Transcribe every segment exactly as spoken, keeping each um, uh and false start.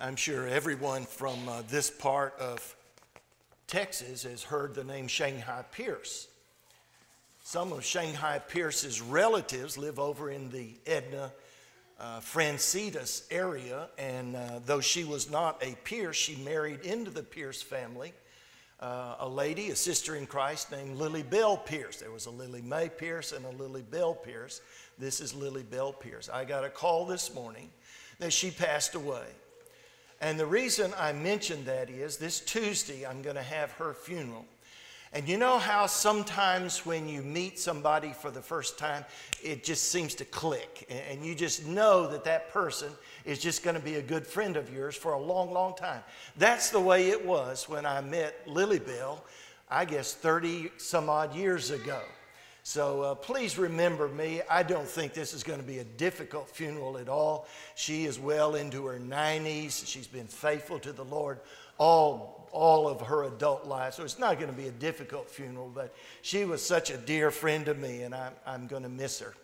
I'm sure everyone from uh, this part of Texas has heard the name Shanghai Pierce. Some of Shanghai Pierce's relatives live over in the Edna uh, Francitas area, and uh, though she was not a Pierce, she married into the Pierce family. Uh, a lady, a sister in Christ named Lily Bell Pierce. There was a Lily Mae Pierce and a Lily Bell Pierce. This is Lily Bell Pierce. I got a call this morning that she passed away. And the reason I mentioned that is this Tuesday I'm going to have her funeral. And you know how sometimes when you meet somebody for the first time, it just seems to click. And you just know that that person is just going to be a good friend of yours for a long, long time. That's the way it was when I met Lily Bell, I guess thirty some odd years ago. So uh, please remember me. I don't think this is going to be a difficult funeral at all. She is well into her nineties. She's been faithful to the Lord all, all of her adult life. So it's not going to be a difficult funeral, but she was such a dear friend to me, and I'm, I'm going to miss her.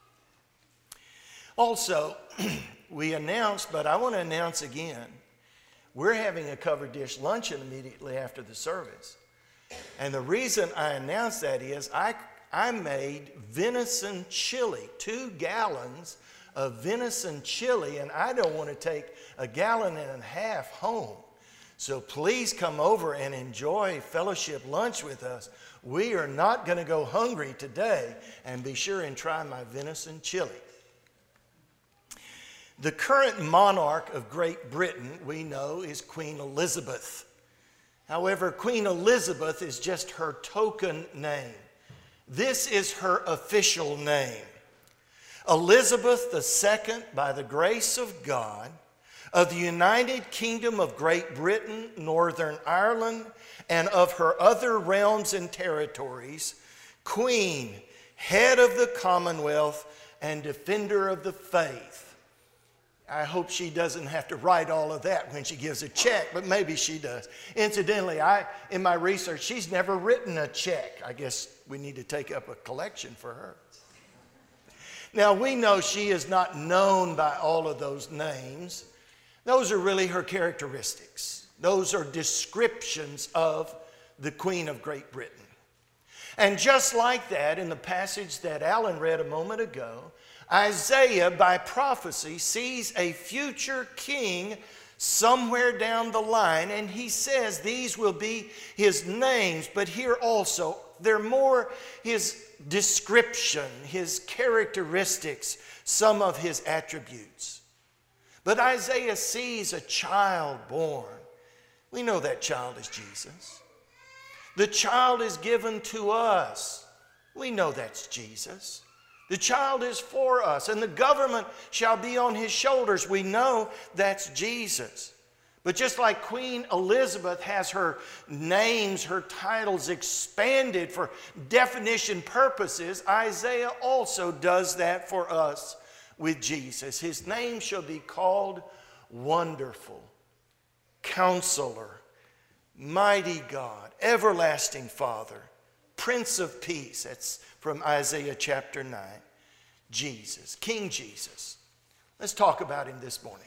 Also, we announced, but I want to announce again, we're having a covered dish luncheon immediately after the service. And the reason I announced that is I I made venison chili, two gallons of venison chili, and I don't want to take a gallon and a half home. So please come over and enjoy fellowship lunch with us. We are not going to go hungry today, and be sure and try my venison chili. The current monarch of Great Britain, we know, is Queen Elizabeth. However, Queen Elizabeth is just her token name. This is her official name. Elizabeth the Second, by the grace of God, of the United Kingdom of Great Britain, Northern Ireland, and of her other realms and territories, Queen, head of the Commonwealth, and defender of the faith. I hope she doesn't have to write all of that when she gives a check, but maybe she does. Incidentally, I, in my research, she's never written a check. I guess we need to take up a collection for her. Now, we know she is not known by all of those names. Those are really her characteristics. Those are descriptions of the Queen of Great Britain. And just like that, in the passage that Alan read a moment ago, Isaiah, by prophecy, sees a future king somewhere down the line, and he says these will be his names, but here also, they're more his description, his characteristics, some of his attributes. But Isaiah sees a child born. We know that child is Jesus. The child is given to us. We know that's Jesus. The child is for us, and the government shall be on his shoulders. We know that's Jesus. But just like Queen Elizabeth has her names, her titles expanded for definition purposes, Isaiah also does that for us with Jesus. His name shall be called Wonderful, Counselor, Mighty God, Everlasting Father, Prince of Peace. That's from Isaiah chapter nine. Jesus, King Jesus. Let's talk about him this morning.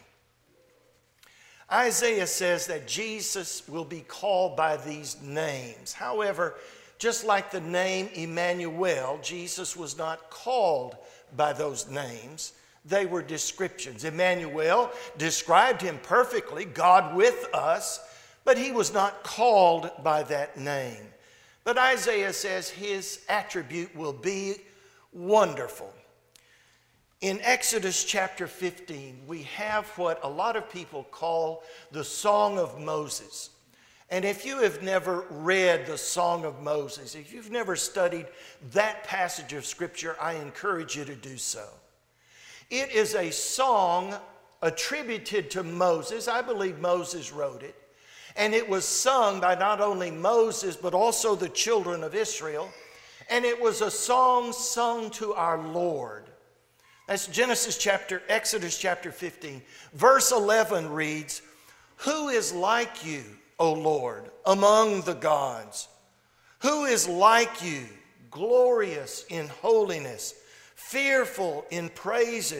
Isaiah says that Jesus will be called by these names. However, just like the name Emmanuel, Jesus was not called by those names. They were descriptions. Emmanuel described him perfectly, God with us, but he was not called by that name. But Isaiah says his attribute will be wonderful. In Exodus chapter fifteen, we have what a lot of people call the Song of Moses. And if you have never read the Song of Moses, if you've never studied that passage of Scripture, I encourage you to do so. It is a song attributed to Moses. I believe Moses wrote it. And it was sung by not only Moses, but also the children of Israel. And it was a song sung to our Lord. That's Genesis chapter, Exodus chapter fifteen. Verse eleven reads, "Who is like you, O Lord, among the gods? Who is like you, glorious in holiness, fearful in praises,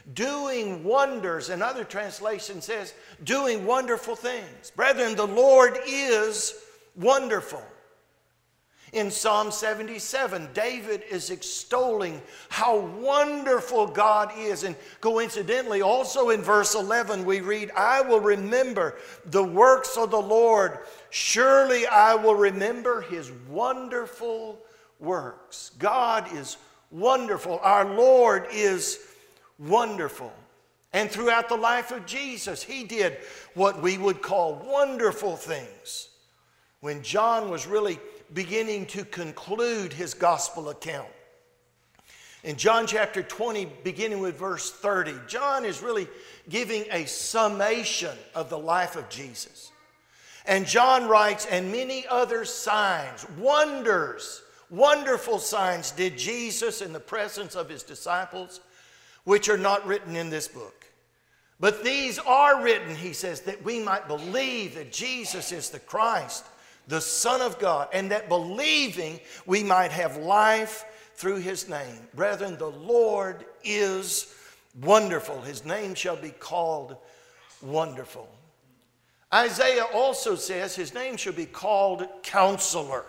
doing wonders. And other translation says, doing wonderful things. Brethren, the Lord is wonderful. In Psalm seventy-seven, David is extolling how wonderful God is. And coincidentally, also in verse eleven, we read, I will remember the works of the Lord. Surely I will remember his wonderful works. God is wonderful. Our Lord is wonderful. And throughout the life of Jesus, he did what we would call wonderful things. When John was really beginning to conclude his gospel account, in John chapter twenty, beginning with verse thirty, John is really giving a summation of the life of Jesus. And John writes, and many other signs, wonders, wonderful signs did Jesus in the presence of his disciples, which are not written in this book. But these are written, he says, that we might believe that Jesus is the Christ, the Son of God, and that believing we might have life through his name. Brethren, the Lord is wonderful. His name shall be called Wonderful. Isaiah also says his name shall be called Counselor.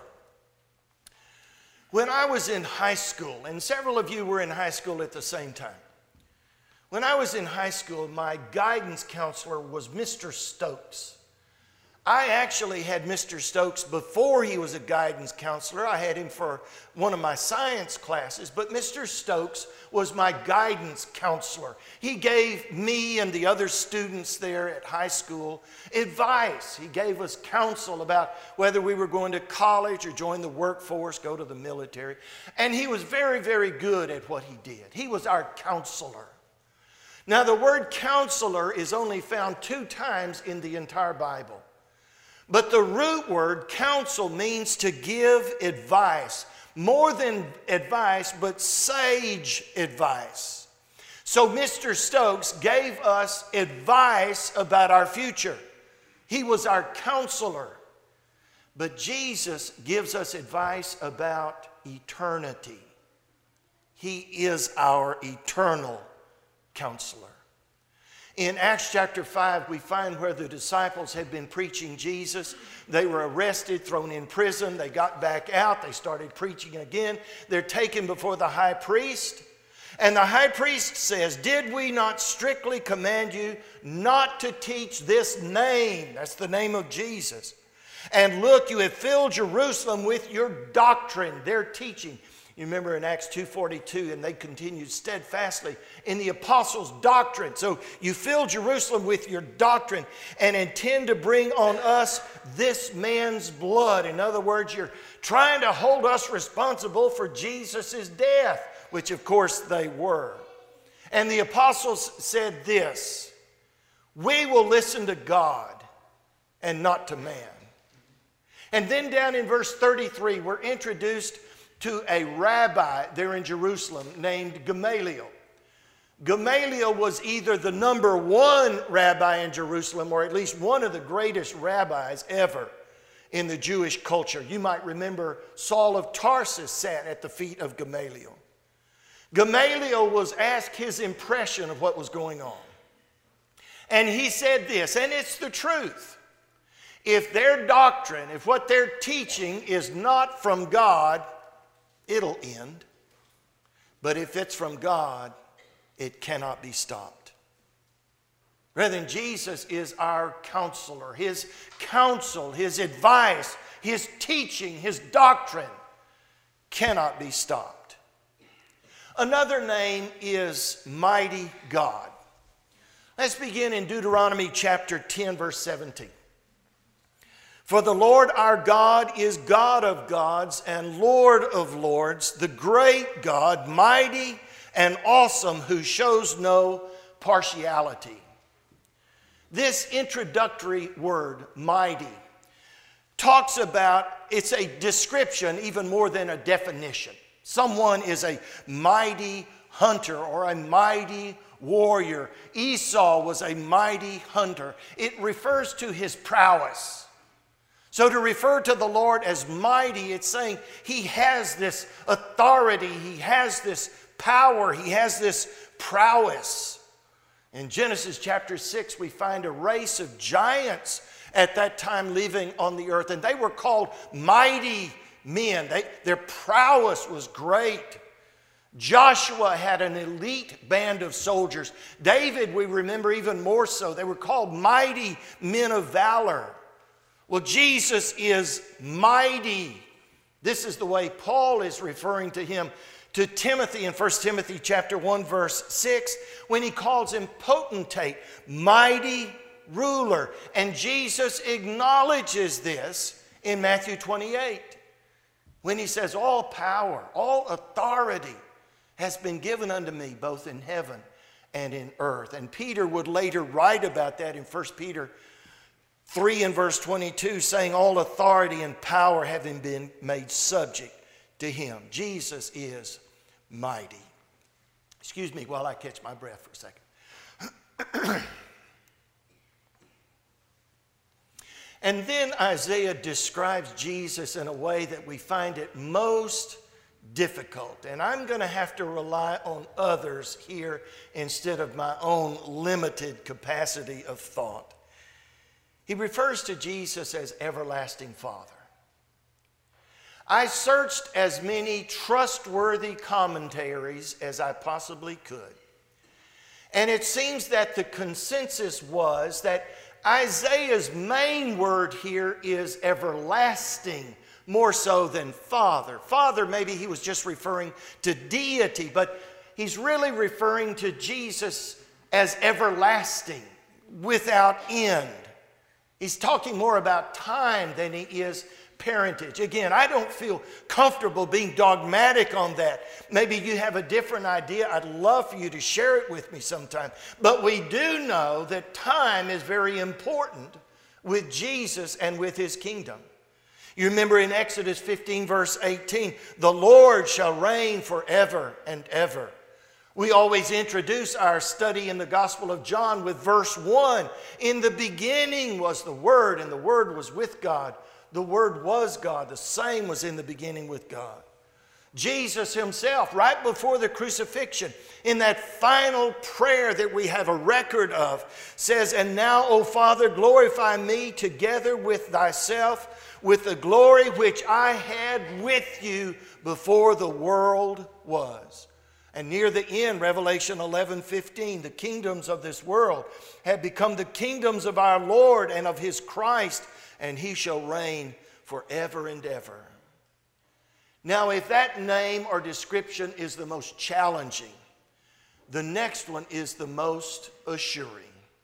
When I was in high school, and several of you were in high school at the same time, when I was in high school, my guidance counselor was Mister Stokes. I actually had Mister Stokes before he was a guidance counselor. I had him for one of my science classes, but Mister Stokes was my guidance counselor. He gave me and the other students there at high school advice. He gave us counsel about whether we were going to college or join the workforce, go to the military. And he was very, very good at what he did. He was our counselor. Now, the word counselor is only found two times in the entire Bible. But the root word, counsel, means to give advice. More than advice, but sage advice. So Mister Stokes gave us advice about our future. He was our counselor. But Jesus gives us advice about eternity. He is our eternal counselor. In Acts chapter five, we find where the disciples had been preaching Jesus. They were arrested, thrown in prison. They got back out. They started preaching again. They're taken before the high priest. And the high priest says, did we not strictly command you not to teach this name? That's the name of Jesus. And look, you have filled Jerusalem with your doctrine, their teaching. You remember in Acts two forty-two, and they continued steadfastly in the apostles' doctrine. So you fill Jerusalem with your doctrine and intend to bring on us this man's blood. In other words, you're trying to hold us responsible for Jesus' death, which of course they were. And the apostles said this, we will listen to God and not to man. And then down in verse thirty-three, we're introduced to a rabbi there in Jerusalem named Gamaliel. Gamaliel was either the number one rabbi in Jerusalem or at least one of the greatest rabbis ever in the Jewish culture. You might remember Saul of Tarsus sat at the feet of Gamaliel. Gamaliel was asked his impression of what was going on. And he said this, and it's the truth. If their doctrine, if what they're teaching is not from God, it'll end. But if it's from God, it cannot be stopped. Brethren, Jesus is our counselor. His counsel, his advice, his teaching, his doctrine cannot be stopped. Another name is Mighty God. Let's begin in Deuteronomy chapter ten, verse seventeen. For the Lord our God is God of gods and Lord of lords, the great God, mighty and awesome, who shows no partiality. This introductory word, mighty, talks about, it's a description even more than a definition. Someone is a mighty hunter or a mighty warrior. Esau was a mighty hunter. It refers to his prowess. So to refer to the Lord as mighty, it's saying he has this authority, he has this power, he has this prowess. In Genesis chapter six, we find a race of giants at that time living on the earth, and they were called mighty men. They, their prowess was great. Joshua had an elite band of soldiers. David, we remember even more so. They were called mighty men of valor. Well, Jesus is mighty. This is the way Paul is referring to him to Timothy in First Timothy chapter one, verse six, when he calls him potentate, mighty ruler. And Jesus acknowledges this in Matthew twenty-eight when he says, all power, all authority has been given unto me both in heaven and in earth. And Peter would later write about that in First Peter three and verse twenty-two, saying all authority and power having been made subject to him. Jesus is mighty. Excuse me while I catch my breath for a second. And then Isaiah describes Jesus in a way that we find it most difficult. And I'm going to have to rely on others here instead of my own limited capacity of thought. He refers to Jesus as everlasting Father. I searched as many trustworthy commentaries as I possibly could. And it seems that the consensus was that Isaiah's main word here is everlasting, more so than Father. Father, maybe he was just referring to deity, but he's really referring to Jesus as everlasting, without end. He's talking more about time than he is parentage. Again, I don't feel comfortable being dogmatic on that. Maybe you have a different idea. I'd love for you to share it with me sometime. But we do know that time is very important with Jesus and with his kingdom. You remember in Exodus fifteen, verse eighteen, the Lord shall reign forever and ever. We always introduce our study in the Gospel of John with verse one. In the beginning was the Word, and the Word was with God. The Word was God. The same was in the beginning with God. Jesus himself, right before the crucifixion, in that final prayer that we have a record of, says, and now, O Father, glorify me together with thyself, with the glory which I had with you before the world was. And near the end, Revelation eleven fifteen, the kingdoms of this world have become the kingdoms of our Lord and of his Christ, and he shall reign forever and ever. Now, if that name or description is the most challenging, the next one is the most assuring.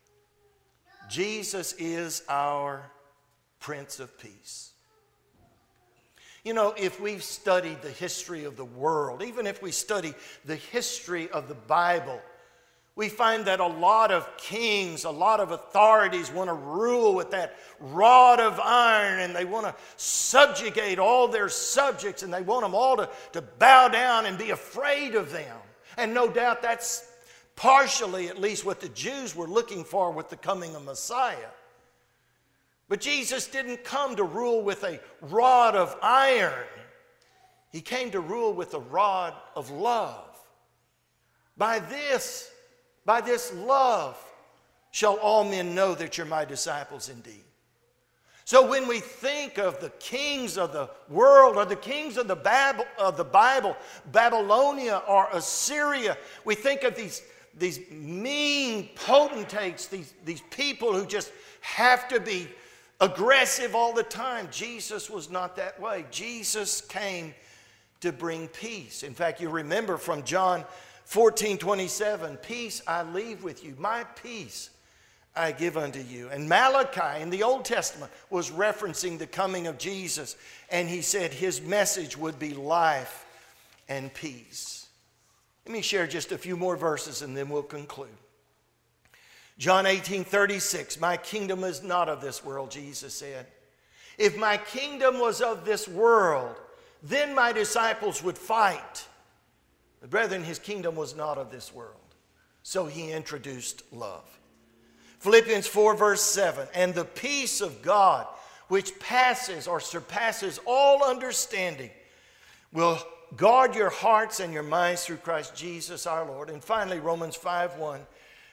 Jesus is our Prince of Peace. You know, if we've studied the history of the world, even if we study the history of the Bible, we find that a lot of kings, a lot of authorities want to rule with that rod of iron, and they want to subjugate all their subjects, and they want them all to, to bow down and be afraid of them. And no doubt that's partially at least what the Jews were looking for with the coming of Messiah. But Jesus didn't come to rule with a rod of iron. He came to rule with a rod of love. By this, by this love shall all men know that you're my disciples indeed. So when we think of the kings of the world or the kings of the, Bab- of the Bible, Babylonia or Assyria, we think of these, these mean potentates, these, these people who just have to be aggressive all the time. Jesus was not that way. Jesus came to bring peace. In fact, you remember from John fourteen twenty-seven, peace I leave with you, my peace I give unto you. And Malachi in the Old Testament was referencing the coming of Jesus, and he said his message would be life and peace. Let me share just a few more verses and then we'll conclude. John eighteen thirty-six, my kingdom is not of this world, Jesus said. If my kingdom was of this world, then my disciples would fight. But brethren, his kingdom was not of this world. So he introduced love. Philippians four verse seven, and the peace of God, which passes or surpasses all understanding, will guard your hearts and your minds through Christ Jesus our Lord. And finally, Romans five one,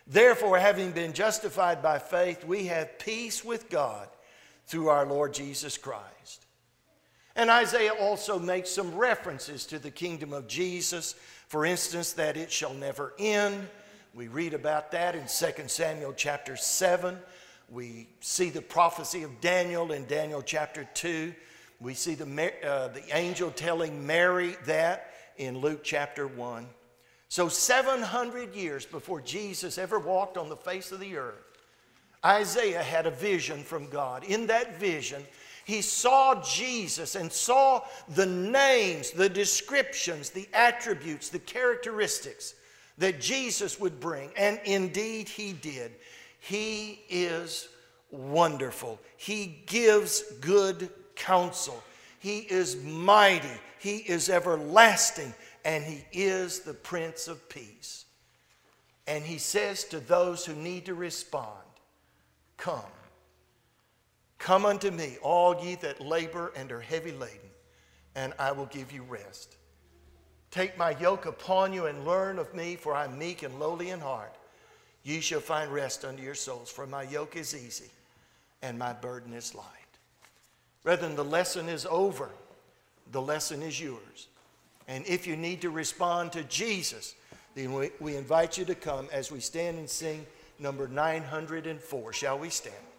Therefore, having been justified by faith, we have peace with God through our Lord Jesus Christ. And Isaiah also makes some references to the kingdom of Jesus. For instance, that it shall never end. We read about that in Second Samuel chapter seven. We see the prophecy of Daniel in Daniel chapter two. We see the, uh, the angel telling Mary that in Luke chapter one. So seven hundred years before Jesus ever walked on the face of the earth, Isaiah had a vision from God. In that vision, he saw Jesus and saw the names, the descriptions, the attributes, the characteristics that Jesus would bring. And indeed he did. He is wonderful. He gives good counsel. He is mighty. He is everlasting. And he is the Prince of Peace. And he says to those who need to respond, come. Come unto me, all ye that labor and are heavy laden, and I will give you rest. Take my yoke upon you and learn of me, for I am meek and lowly in heart. Ye shall find rest unto your souls, for my yoke is easy and my burden is light. Brethren, the lesson is over. The lesson is yours. And if you need to respond to Jesus, then we, we invite you to come as we stand and sing number nine hundred four. Shall we stand?